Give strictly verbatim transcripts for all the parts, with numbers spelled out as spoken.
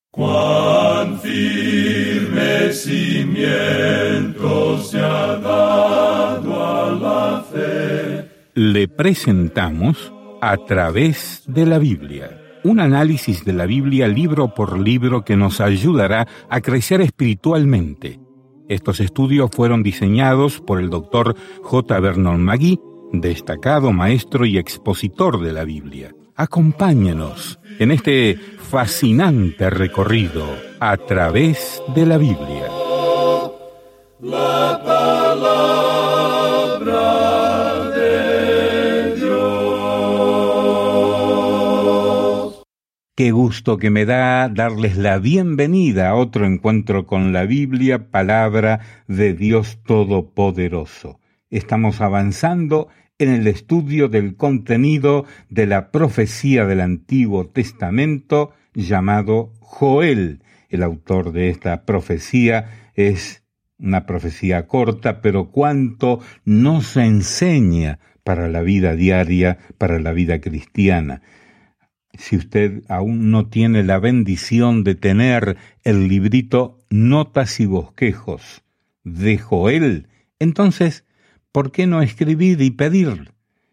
Cuán firme cimiento se ha dado a la fe. Le presentamos A través de la Biblia, un análisis de la Biblia libro por libro que nos ayudará a crecer espiritualmente. Estos estudios fueron diseñados por el doctor J. Vernon McGee, destacado maestro y expositor de la Biblia. Acompáñenos en este fascinante recorrido a través de la Biblia. La palabra de Dios. Qué gusto que me da darles la bienvenida a otro encuentro con la Biblia, palabra de Dios Todopoderoso. Estamos avanzando en el estudio del contenido de la profecía del Antiguo Testamento llamado Joel. El autor de esta profecía es una profecía corta, pero cuánto nos enseña para la vida diaria, para la vida cristiana. Si usted aún no tiene la bendición de tener el librito Notas y Bosquejos de Joel, entonces, ¿por qué no escribir y pedir?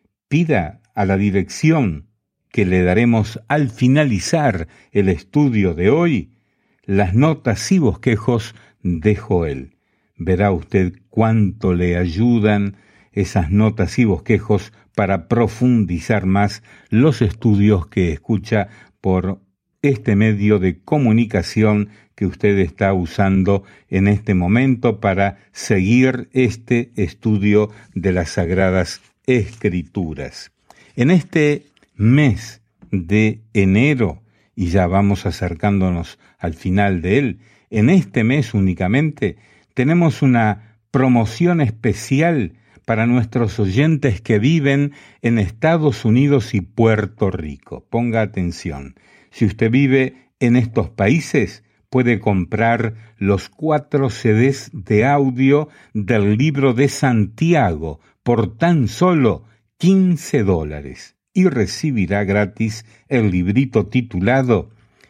Pida a la dirección que le daremos al finalizar el estudio de hoy las notas y bosquejos de Joel. Verá usted cuánto le ayudan esas notas y bosquejos para profundizar más los estudios que escucha por este medio de comunicación que usted está usando en este momento para seguir este estudio de las Sagradas Escrituras. En este mes de enero, y ya vamos acercándonos al final de él, en este mes únicamente tenemos una promoción especial para nuestros oyentes que viven en Estados Unidos y Puerto Rico. Ponga atención. Si usted vive en estos países, puede comprar los cuatro C Ds de audio del libro de Santiago por tan solo quince dólares y recibirá gratis el librito titulado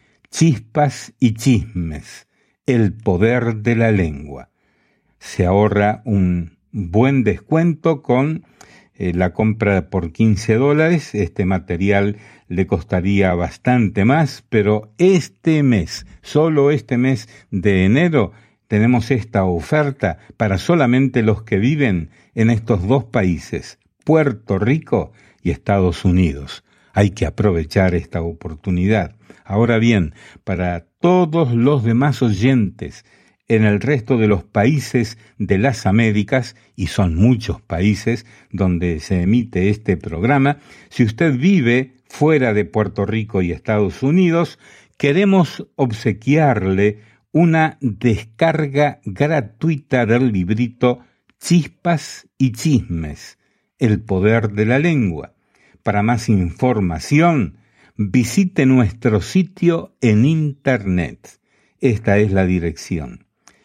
Chispas y Chismes, el poder de la lengua. Se ahorra un buen descuento con eh, la compra por quince dólares. Este material le costaría bastante más, pero este mes, solo este mes de enero, tenemos esta oferta para solamente los que viven en estos dos países, Puerto Rico y Estados Unidos. Hay que aprovechar esta oportunidad. Ahora bien, para todos los demás oyentes en el resto de los países de las Américas, y son muchos países donde se emite este programa, si usted vive fuera de Puerto Rico y Estados Unidos, queremos obsequiarle una descarga gratuita del librito Chispas y Chismes, el poder de la lengua. Para más información, visite nuestro sitio en internet. Esta es la dirección: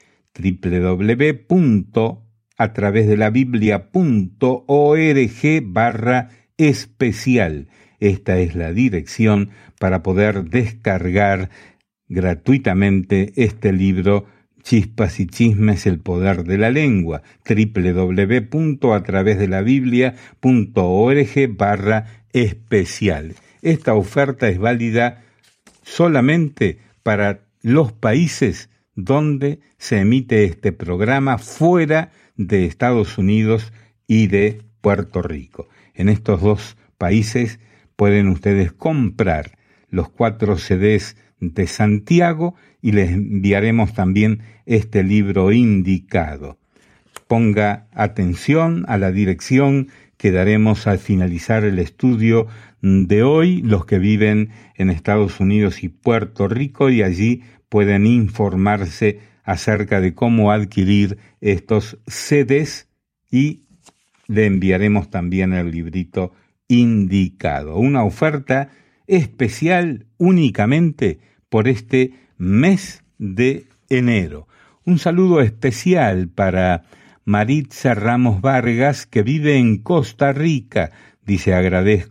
doble u doble u doble u punto a través de la biblia punto org barra especial. Esta es la dirección para poder descargar gratuitamente este libro Chispas y Chismes, el poder de la lengua. doble u doble u doble u punto a través de la biblia punto org barra especial. Esta oferta es válida solamente para los países donde se emite este programa fuera de Estados Unidos y de Puerto Rico. En estos dos países pueden ustedes comprar los cuatro C Ds de Santiago y les enviaremos también este libro indicado. Ponga atención a la dirección que daremos al finalizar el estudio de hoy, los que viven en Estados Unidos y Puerto Rico, y allí pueden informarse acerca de cómo adquirir estos C Ds y le enviaremos también el librito indicado. Una oferta especial únicamente por este mes de enero. Un saludo especial para Maritza Ramos Vargas, que vive en Costa Rica. Dice: agradezco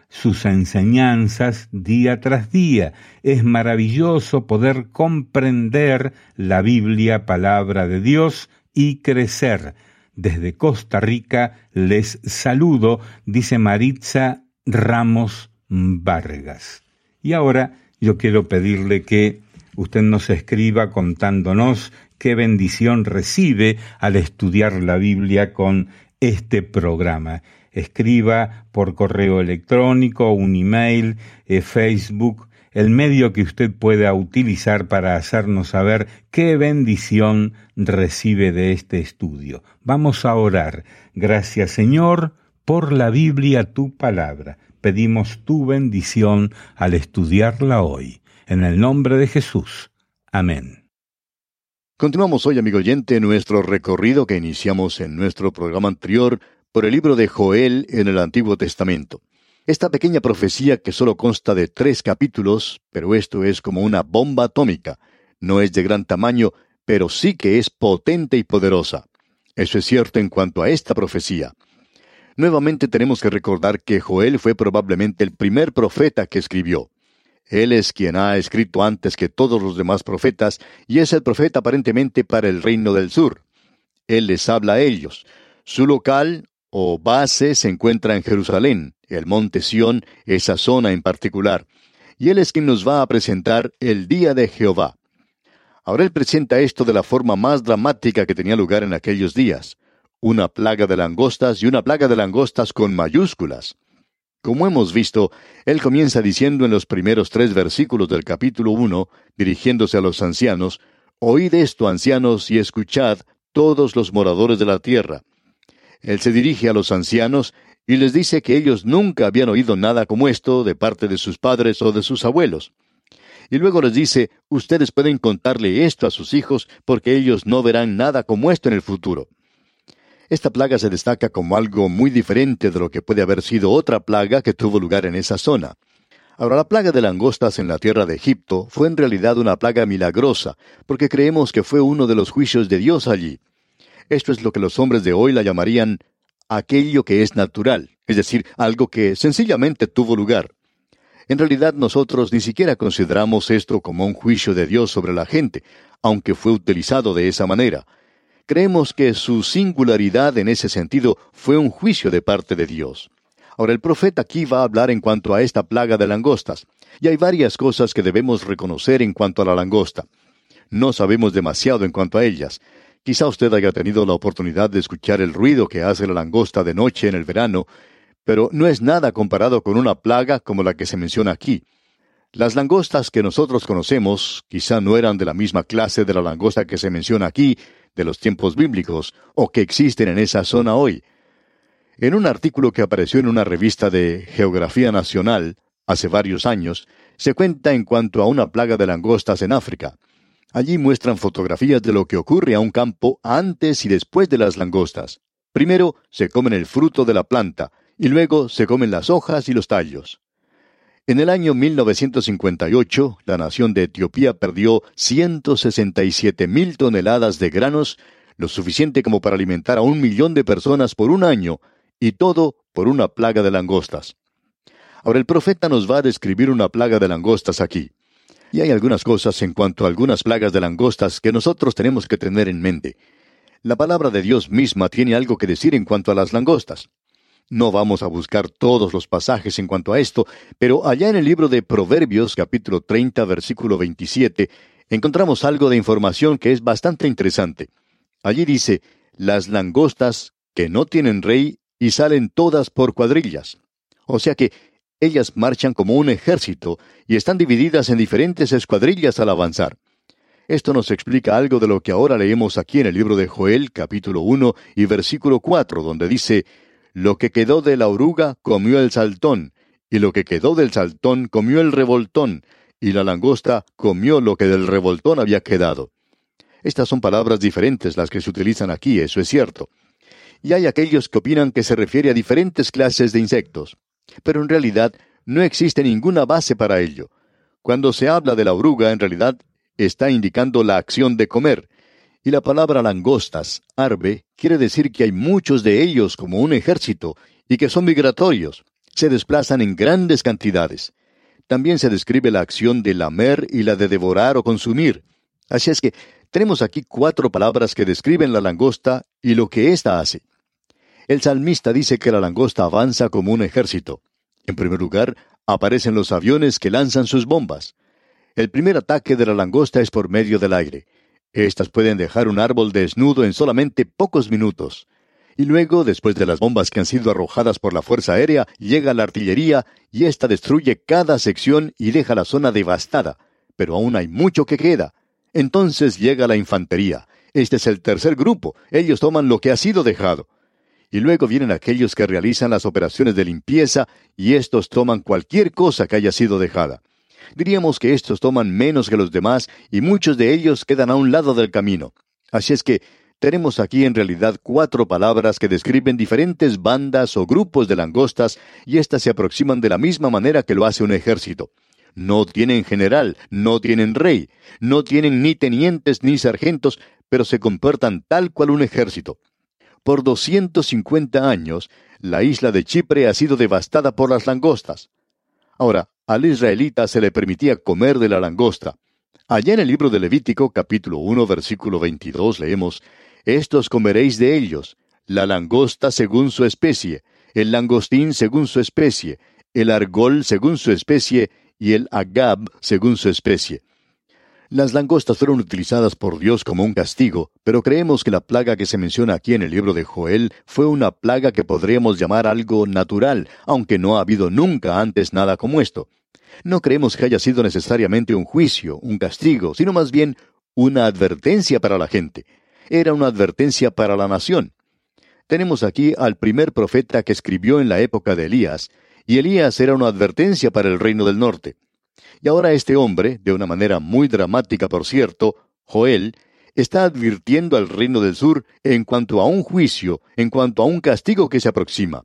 sus enseñanzas día tras día. Es maravilloso poder comprender la Biblia, palabra de Dios, y crecer. Desde Costa Rica les saludo, dice Maritza Ramos Vargas. Y ahora yo quiero pedirle que usted nos escriba contándonos qué bendición recibe al estudiar la Biblia con este programa. Escriba por correo electrónico, un email, eh, Facebook, el medio que usted pueda utilizar para hacernos saber qué bendición recibe de este estudio. Vamos a orar. Gracias, Señor, por la Biblia, tu palabra. Pedimos tu bendición al estudiarla hoy. En el nombre de Jesús. Amén. Continuamos hoy, amigo oyente, nuestro recorrido que iniciamos en nuestro programa anterior por el libro de Joel en el Antiguo Testamento. Esta pequeña profecía que solo consta de tres capítulos, pero esto es como una bomba atómica. No es de gran tamaño, pero sí que es potente y poderosa. Eso es cierto en cuanto a esta profecía. Nuevamente tenemos que recordar que Joel fue probablemente el primer profeta que escribió. Él es quien ha escrito antes que todos los demás profetas, y es el profeta aparentemente para el reino del sur. Él les habla a ellos. Su local o base se encuentra en Jerusalén, el monte Sión, esa zona en particular. Y él es quien nos va a presentar el día de Jehová. Ahora él presenta esto de la forma más dramática que tenía lugar en aquellos días. Una plaga de langostas y una plaga de langostas con mayúsculas. Como hemos visto, él comienza diciendo en los primeros tres versículos del capítulo uno, dirigiéndose a los ancianos, «Oíd esto, ancianos, y escuchad, todos los moradores de la tierra». Él se dirige a los ancianos y les dice que ellos nunca habían oído nada como esto de parte de sus padres o de sus abuelos. Y luego les dice, ustedes pueden contarle esto a sus hijos porque ellos no verán nada como esto en el futuro. Esta plaga se destaca como algo muy diferente de lo que puede haber sido otra plaga que tuvo lugar en esa zona. Ahora, la plaga de langostas en la tierra de Egipto fue en realidad una plaga milagrosa, porque creemos que fue uno de los juicios de Dios allí. Esto es lo que los hombres de hoy la llamarían aquello que es natural, es decir, algo que sencillamente tuvo lugar. En realidad nosotros ni siquiera consideramos esto como un juicio de Dios sobre la gente, aunque fue utilizado de esa manera. Creemos que su singularidad en ese sentido fue un juicio de parte de Dios. Ahora el profeta aquí va a hablar en cuanto a esta plaga de langostas, y hay varias cosas que debemos reconocer en cuanto a la langosta. No sabemos demasiado en cuanto a ellas. Quizá usted haya tenido la oportunidad de escuchar el ruido que hace la langosta de noche en el verano, pero no es nada comparado con una plaga como la que se menciona aquí. Las langostas que nosotros conocemos quizá no eran de la misma clase de la langosta que se menciona aquí, de los tiempos bíblicos, o que existen en esa zona hoy. En un artículo que apareció en una revista de Geografía Nacional, hace varios años, se cuenta en cuanto a una plaga de langostas en África. Allí muestran fotografías de lo que ocurre a un campo antes y después de las langostas. Primero se comen el fruto de la planta, y luego se comen las hojas y los tallos. En el año mil novecientos cincuenta y ocho, la nación de Etiopía perdió ciento sesenta y siete mil toneladas de granos, lo suficiente como para alimentar a un millón de personas por un año, y todo por una plaga de langostas. Ahora el profeta nos va a describir una plaga de langostas aquí. Y hay algunas cosas en cuanto a algunas plagas de langostas que nosotros tenemos que tener en mente. La palabra de Dios misma tiene algo que decir en cuanto a las langostas. No vamos a buscar todos los pasajes en cuanto a esto, pero allá en el libro de Proverbios, capítulo treinta, versículo veintisiete, encontramos algo de información que es bastante interesante. Allí dice, las langostas que no tienen rey y salen todas por cuadrillas. O sea que ellas marchan como un ejército y están divididas en diferentes escuadrillas al avanzar. Esto nos explica algo de lo que ahora leemos aquí en el libro de Joel, capítulo uno y versículo cuatro, donde dice, lo que quedó de la oruga comió el saltón, y lo que quedó del saltón comió el revoltón, y la langosta comió lo que del revoltón había quedado. Estas son palabras diferentes las que se utilizan aquí, eso es cierto. Y hay aquellos que opinan que se refiere a diferentes clases de insectos. Pero en realidad no existe ninguna base para ello. Cuando se habla de la oruga, en realidad está indicando la acción de comer. Y la palabra langostas, arbe, quiere decir que hay muchos de ellos como un ejército, y que son migratorios. Se desplazan en grandes cantidades. También se describe la acción de lamer y la de devorar o consumir. Así es que tenemos aquí cuatro palabras que describen la langosta y lo que ésta hace. El salmista dice que la langosta avanza como un ejército. En primer lugar, aparecen los aviones que lanzan sus bombas. El primer ataque de la langosta es por medio del aire. Estas pueden dejar un árbol desnudo en solamente pocos minutos. Y luego, después de las bombas que han sido arrojadas por la Fuerza Aérea, llega la artillería y ésta destruye cada sección y deja la zona devastada. Pero aún hay mucho que queda. Entonces llega la infantería. Este es el tercer grupo. Ellos toman lo que ha sido dejado. Y luego vienen aquellos que realizan las operaciones de limpieza, y estos toman cualquier cosa que haya sido dejada. Diríamos que estos toman menos que los demás, y muchos de ellos quedan a un lado del camino. Así es que tenemos aquí en realidad cuatro palabras que describen diferentes bandas o grupos de langostas, y éstas se aproximan de la misma manera que lo hace un ejército. No tienen general, no tienen rey, no tienen ni tenientes ni sargentos, pero se comportan tal cual un ejército. Por doscientos cincuenta años, la isla de Chipre ha sido devastada por las langostas. Ahora, al israelita se le permitía comer de la langosta. Allá en el libro de Levítico, capítulo uno, versículo veintidós, leemos: «Estos comeréis de ellos, la langosta según su especie, el langostín según su especie, el argol según su especie, y el agab según su especie». Las langostas fueron utilizadas por Dios como un castigo, pero creemos que la plaga que se menciona aquí en el libro de Joel fue una plaga que podríamos llamar algo natural, aunque no ha habido nunca antes nada como esto. No creemos que haya sido necesariamente un juicio, un castigo, sino más bien una advertencia para la gente. Era una advertencia para la nación. Tenemos aquí al primer profeta que escribió en la época de Elías, y Elías era una advertencia para el reino del norte. Y ahora este hombre, de una manera muy dramática por cierto, Joel, está advirtiendo al reino del sur en cuanto a un juicio, en cuanto a un castigo que se aproxima.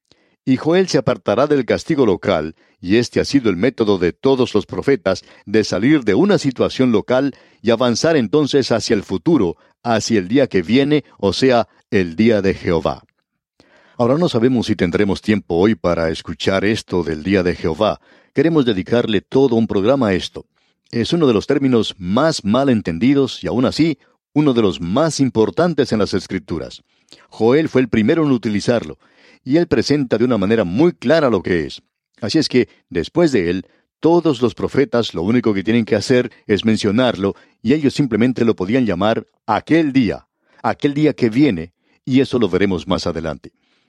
Y Joel se apartará del castigo local, y este ha sido el método de todos los profetas, de salir de una situación local y avanzar entonces hacia el futuro, hacia el día que viene, o sea, el día de Jehová. Ahora no sabemos si tendremos tiempo hoy para escuchar esto del día de Jehová. Queremos dedicarle todo un programa a esto. Es uno de los términos más mal entendidos y aún así, uno de los más importantes en las Escrituras. Joel fue el primero en utilizarlo, y él presenta de una manera muy clara lo que es. Así es que, después de él, todos los profetas lo único que tienen que hacer es mencionarlo, y ellos simplemente lo podían llamar aquel día, aquel día que viene, y eso lo veremos más adelante.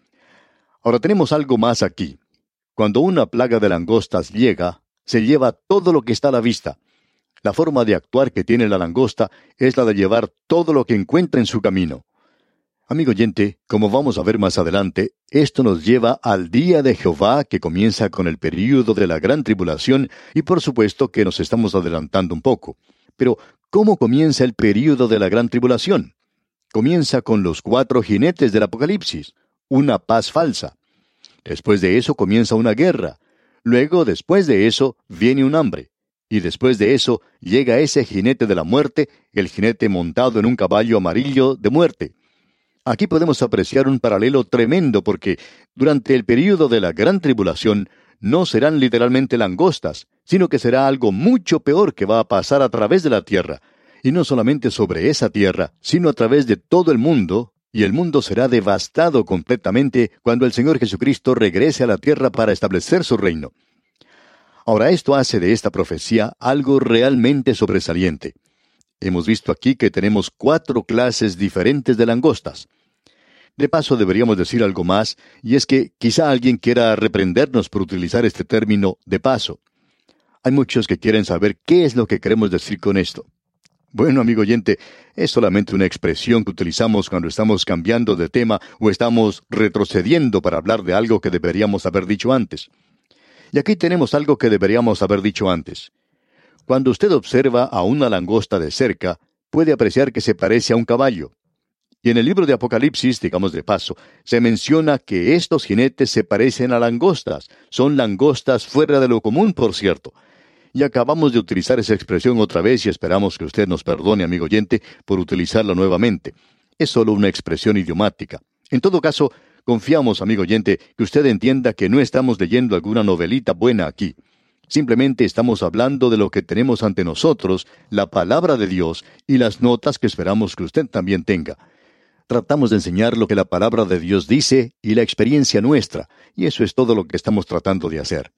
Ahora tenemos algo más aquí. Cuando una plaga de langostas llega, se lleva todo lo que está a la vista. La forma de actuar que tiene la langosta es la de llevar todo lo que encuentra en su camino. Amigo oyente, como vamos a ver más adelante, esto nos lleva al día de Jehová, que comienza con el período de la gran tribulación, y por supuesto que nos estamos adelantando un poco. Pero, ¿cómo comienza el período de la gran tribulación? Comienza con los cuatro jinetes del Apocalipsis, una paz falsa. Después de eso comienza una guerra. Luego, después de eso, viene un hambre. Y después de eso, llega ese jinete de la muerte, el jinete montado en un caballo amarillo de muerte. Aquí podemos apreciar un paralelo tremendo porque durante el período de la gran tribulación no serán literalmente langostas, sino que será algo mucho peor que va a pasar a través de la tierra. Y no solamente sobre esa tierra, sino a través de todo el mundo, y el mundo será devastado completamente cuando el Señor Jesucristo regrese a la tierra para establecer su reino. Ahora, esto hace de esta profecía algo realmente sobresaliente. Hemos visto aquí que tenemos cuatro clases diferentes de langostas. De paso, deberíamos decir algo más, y es que quizá alguien quiera reprendernos por utilizar este término de paso. Hay muchos que quieren saber qué es lo que queremos decir con esto. Bueno, amigo oyente, es solamente una expresión que utilizamos cuando estamos cambiando de tema o estamos retrocediendo para hablar de algo que deberíamos haber dicho antes. Y aquí tenemos algo que deberíamos haber dicho antes. Cuando usted observa a una langosta de cerca, puede apreciar que se parece a un caballo. Y en el libro de Apocalipsis, digamos de paso, se menciona que estos jinetes se parecen a langostas. Son langostas fuera de lo común, por cierto. Y acabamos de utilizar esa expresión otra vez y esperamos que usted nos perdone, amigo oyente, por utilizarla nuevamente. Es solo una expresión idiomática. En todo caso, Confiamos, amigo oyente, que usted entienda que no estamos leyendo alguna novelita buena aquí. Simplemente estamos hablando de lo que tenemos ante nosotros, la palabra de Dios y las notas que esperamos que usted también tenga. Tratamos de enseñar lo que la palabra de Dios dice y la experiencia nuestra, y eso es todo lo que estamos tratando de hacer.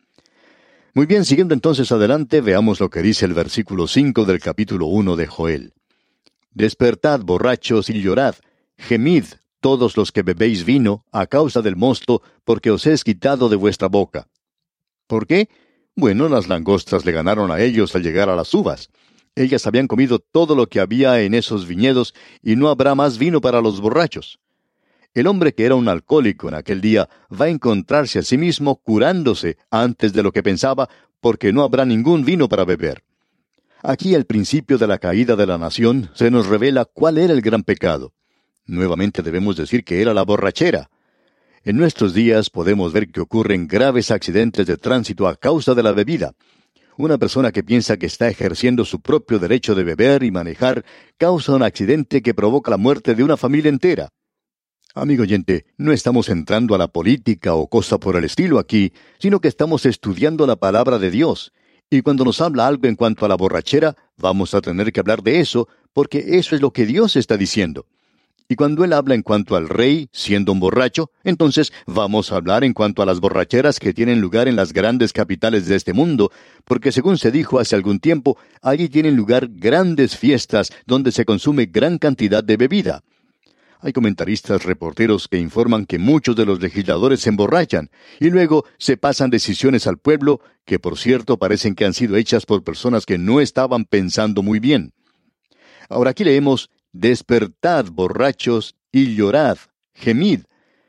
Muy bien, siguiendo entonces adelante, veamos lo que dice el versículo cinco del capítulo uno de Joel. Despertad, borrachos, y llorad, gemid, todos los que bebéis vino, a causa del mosto, porque os es quitado de vuestra boca. ¿Por qué? Bueno, las langostas le ganaron a ellos al llegar a las uvas. Ellas habían comido todo lo que había en esos viñedos, y no habrá más vino para los borrachos. El hombre que era un alcohólico en aquel día va a encontrarse a sí mismo curándose antes de lo que pensaba, porque no habrá ningún vino para beber. Aquí, al principio de la caída de la nación, se nos revela cuál era el gran pecado. Nuevamente debemos decir que era la borrachera. En nuestros días podemos ver que ocurren graves accidentes de tránsito a causa de la bebida. Una persona que piensa que está ejerciendo su propio derecho de beber y manejar causa un accidente que provoca la muerte de una familia entera. Amigo oyente, no estamos entrando a la política o cosa por el estilo aquí, sino que estamos estudiando la palabra de Dios. Y cuando nos habla algo en cuanto a la borrachera, vamos a tener que hablar de eso, porque eso es lo que Dios está diciendo. Y cuando Él habla en cuanto al rey, siendo un borracho, entonces vamos a hablar en cuanto a las borracheras que tienen lugar en las grandes capitales de este mundo, porque según se dijo hace algún tiempo, allí tienen lugar grandes fiestas donde se consume gran cantidad de bebida. Hay comentaristas reporteros que informan que muchos de los legisladores se emborrachan, y luego se pasan decisiones al pueblo, que por cierto parecen que han sido hechas por personas que no estaban pensando muy bien. Ahora aquí leemos, despertad, borrachos, y llorad, gemid.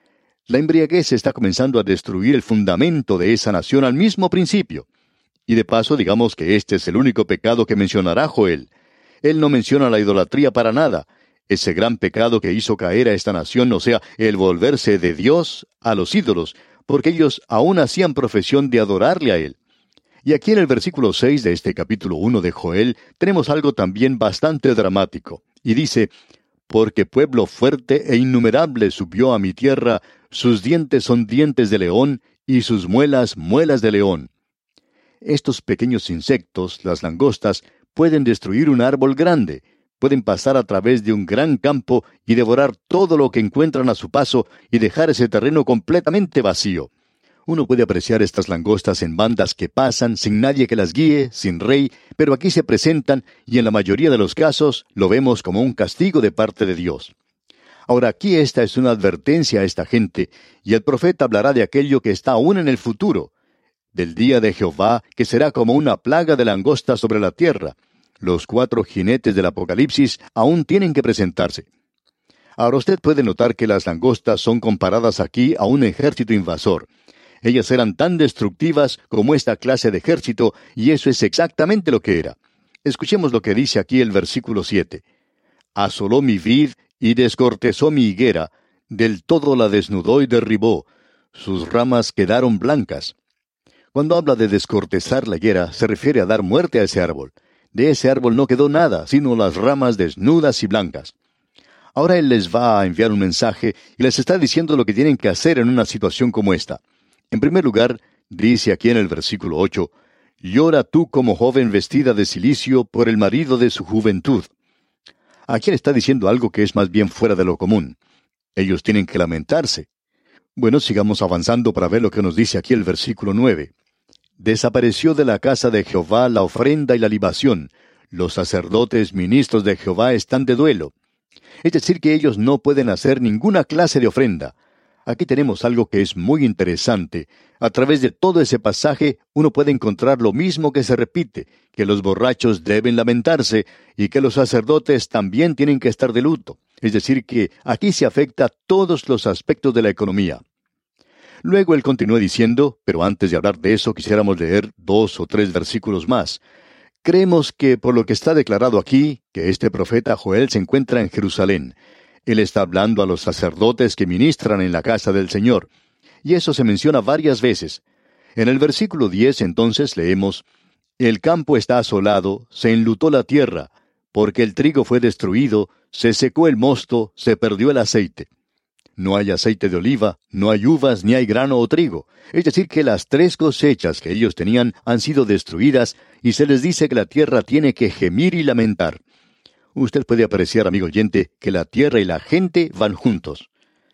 La embriaguez está comenzando a destruir el fundamento de esa nación al mismo principio. Y de paso, digamos que este es el único pecado que mencionará Joel. Él no menciona la idolatría para nada. Ese gran pecado que hizo caer a esta nación, o sea, el volverse de Dios a los ídolos, porque ellos aún hacían profesión de adorarle a Él. Y aquí en el versículo seis de este capítulo uno de Joel, tenemos algo también bastante dramático. Y dice, porque pueblo fuerte e innumerable subió a mi tierra, sus dientes son dientes de león, y sus muelas muelas de león. Estos pequeños insectos, las langostas, pueden destruir un árbol grande, pueden pasar a través de un gran campo y devorar todo lo que encuentran a su paso y dejar ese terreno completamente vacío. Uno puede apreciar estas langostas en bandas que pasan sin nadie que las guíe, sin rey, pero aquí se presentan y en la mayoría de los casos lo vemos como un castigo de parte de Dios. Ahora aquí esta es una advertencia a esta gente, y el profeta hablará de aquello que está aún en el futuro, del día de Jehová, que será como una plaga de langostas sobre la tierra. Los cuatro jinetes del Apocalipsis aún tienen que presentarse. Ahora usted puede notar que las langostas son comparadas aquí a un ejército invasor. Ellas eran tan destructivas como esta clase de ejército, y eso es exactamente lo que era. Escuchemos lo que dice aquí el versículo siete. Asoló mi vid y descortezó mi higuera, del todo la desnudó y derribó, sus ramas quedaron blancas. Cuando habla de descortezar la higuera, se refiere a dar muerte a ese árbol. De ese árbol no quedó nada, sino las ramas desnudas y blancas. Ahora Él les va a enviar un mensaje y les está diciendo lo que tienen que hacer en una situación como esta. En primer lugar, dice aquí en el versículo ocho, llora tú como joven vestida de cilicio por el marido de su juventud. Aquí Él está diciendo algo que es más bien fuera de lo común. Ellos tienen que lamentarse. Bueno, sigamos avanzando para ver lo que nos dice aquí el versículo nueve. Desapareció de la casa de Jehová la ofrenda y la libación. Los sacerdotes ministros de Jehová están de duelo. Es decir, que ellos no pueden hacer ninguna clase de ofrenda. Aquí tenemos algo que es muy interesante. A través de todo ese pasaje, uno puede encontrar lo mismo que se repite, que los borrachos deben lamentarse y que los sacerdotes también tienen que estar de luto. Es decir, que aquí se afecta todos los aspectos de la economía. Luego él continúa diciendo, pero antes de hablar de eso quisiéramos leer dos o tres versículos más. Creemos que por lo que está declarado aquí, que este profeta Joel se encuentra en Jerusalén. Él está hablando a los sacerdotes que ministran en la casa del Señor. Y eso se menciona varias veces. En el versículo diez entonces leemos, el campo está asolado, se enlutó la tierra, porque el trigo fue destruido, se secó el mosto, se perdió el aceite. no hay aceite de oliva, no hay uvas, ni hay grano o trigo. Es decir, que las tres cosechas que ellos tenían han sido destruidas y se les dice que la tierra tiene que gemir y lamentar. Usted puede apreciar, amigo oyente, que la tierra y la gente van juntos.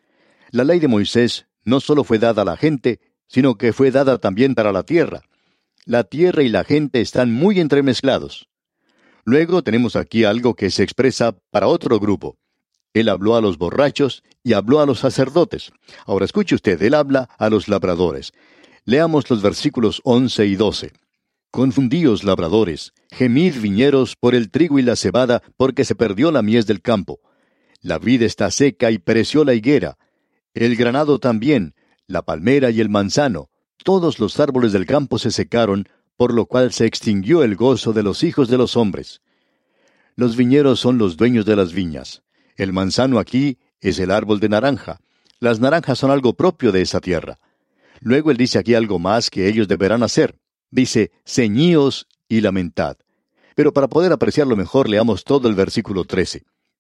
La ley de Moisés no solo fue dada a la gente, sino que fue dada también para la tierra. La tierra y la gente están muy entremezclados. Luego tenemos aquí algo que se expresa para otro grupo. Él habló a los borrachos y habló a los sacerdotes. Ahora escuche usted, él habla a los labradores. Leamos los versículos once y doce. Confundíos, labradores, gemid, viñeros, por el trigo y la cebada, porque se perdió la mies del campo. La vid está seca y pereció la higuera. El granado también, la palmera y el manzano. Todos los árboles del campo se secaron, por lo cual se extinguió el gozo de los hijos de los hombres. Los viñeros son los dueños de las viñas. El manzano aquí es el árbol de naranja. Las naranjas son algo propio de esa tierra. Luego él dice aquí algo más que ellos deberán hacer. Dice, ceñíos y lamentad. Pero para poder apreciarlo mejor, leamos todo el versículo trece.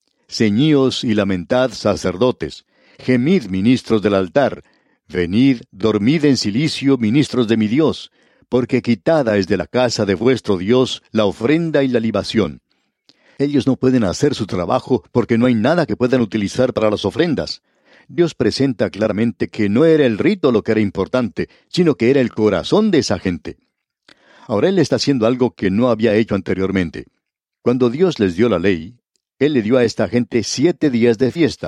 Ceñíos y lamentad, sacerdotes. Gemid, ministros del altar. Venid, dormid en cilicio, ministros de mi Dios. Porque quitada es de la casa de vuestro Dios la ofrenda y la libación. Ellos no pueden hacer su trabajo porque no hay nada que puedan utilizar para las ofrendas. Dios presenta claramente que no era el rito lo que era importante, sino que era el corazón de esa gente. Ahora Él está haciendo algo que no había hecho anteriormente. Cuando Dios les dio la ley, Él le dio a esta gente siete días de fiesta.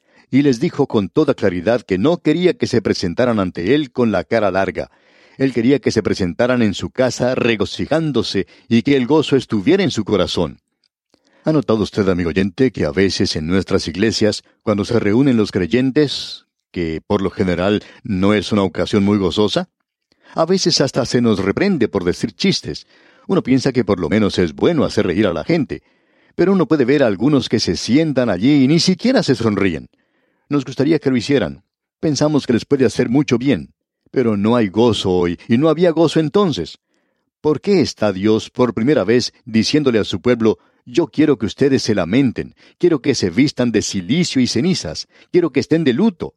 Y les dijo con toda claridad que no quería que se presentaran ante Él con la cara larga. Él quería que se presentaran en su casa regocijándose y que el gozo estuviera en su corazón. ¿Ha notado usted, amigo oyente, que a veces en nuestras iglesias, cuando se reúnen los creyentes, que por lo general no es una ocasión muy gozosa? A veces hasta se nos reprende por decir chistes. Uno piensa que por lo menos es bueno hacer reír a la gente. Pero uno puede ver a algunos que se sientan allí y ni siquiera se sonríen. Nos gustaría que lo hicieran. Pensamos que les puede hacer mucho bien. Pero no hay gozo hoy, y no había gozo entonces. ¿Por qué está Dios por primera vez diciéndole a su pueblo, yo quiero que ustedes se lamenten, quiero que se vistan de cilicio y cenizas, quiero que estén de luto?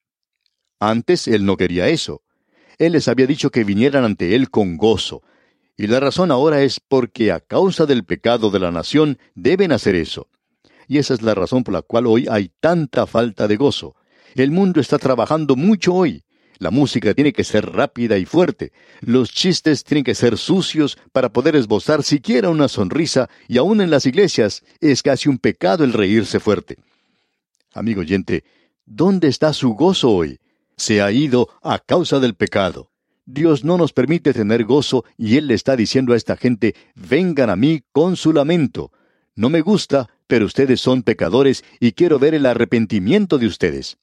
Antes Él no quería eso. Él les había dicho que vinieran ante Él con gozo. Y la razón ahora es porque a causa del pecado de la nación deben hacer eso. Y esa es la razón por la cual hoy hay tanta falta de gozo. El mundo está trabajando mucho hoy. La música tiene que ser rápida y fuerte. Los chistes tienen que ser sucios para poder esbozar siquiera una sonrisa, y aún en las iglesias es casi un pecado el reírse fuerte. Amigo oyente, ¿dónde está su gozo hoy? Se ha ido a causa del pecado. Dios no nos permite tener gozo y Él le está diciendo a esta gente, vengan a mí con su lamento. No me gusta, pero ustedes son pecadores y quiero ver el arrepentimiento de ustedes.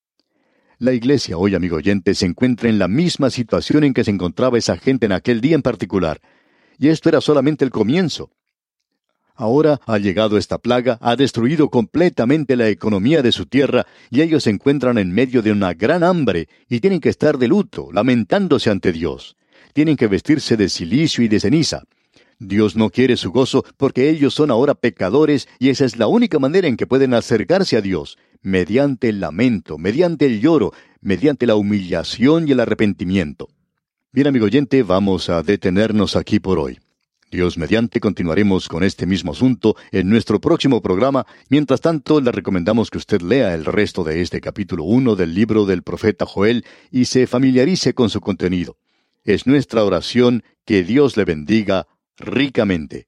La iglesia hoy, amigo oyente, se encuentra en la misma situación en que se encontraba esa gente en aquel día en particular. Y esto era solamente el comienzo. Ahora ha llegado esta plaga, ha destruido completamente la economía de su tierra, y ellos se encuentran en medio de una gran hambre, y tienen que estar de luto, lamentándose ante Dios. Tienen que vestirse de cilicio y de ceniza. Dios no quiere su gozo porque ellos son ahora pecadores, y esa es la única manera en que pueden acercarse a Dios, mediante el lamento, mediante el lloro, mediante la humillación y el arrepentimiento. Bien, amigo oyente, vamos a detenernos aquí por hoy. Dios mediante continuaremos con este mismo asunto en nuestro próximo programa. Mientras tanto, le recomendamos que usted lea el resto de este capítulo uno del libro del profeta Joel y se familiarice con su contenido. Es nuestra oración que Dios le bendiga ricamente.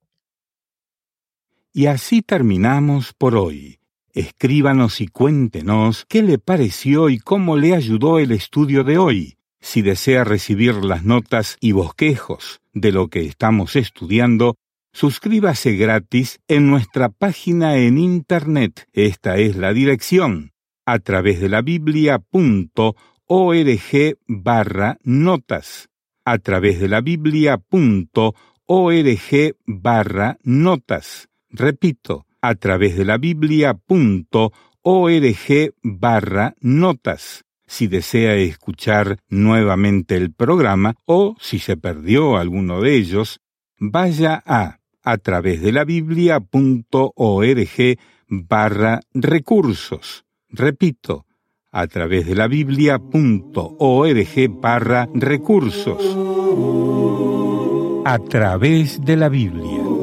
Y así terminamos por hoy. Escríbanos y cuéntenos qué le pareció y cómo le ayudó el estudio de hoy. Si desea recibir las notas y bosquejos de lo que estamos estudiando, suscríbase gratis en nuestra página en Internet. Esta es la dirección, a través de la biblia punto org barra notas. A través de la biblia punto org barra notas. Repito, a través de la biblia punto org barra notas. Si desea escuchar nuevamente el programa o si se perdió alguno de ellos, vaya a a través de la biblia punto org barra recursos. Repito, a través de la biblia punto org barra recursos. A través de la Biblia.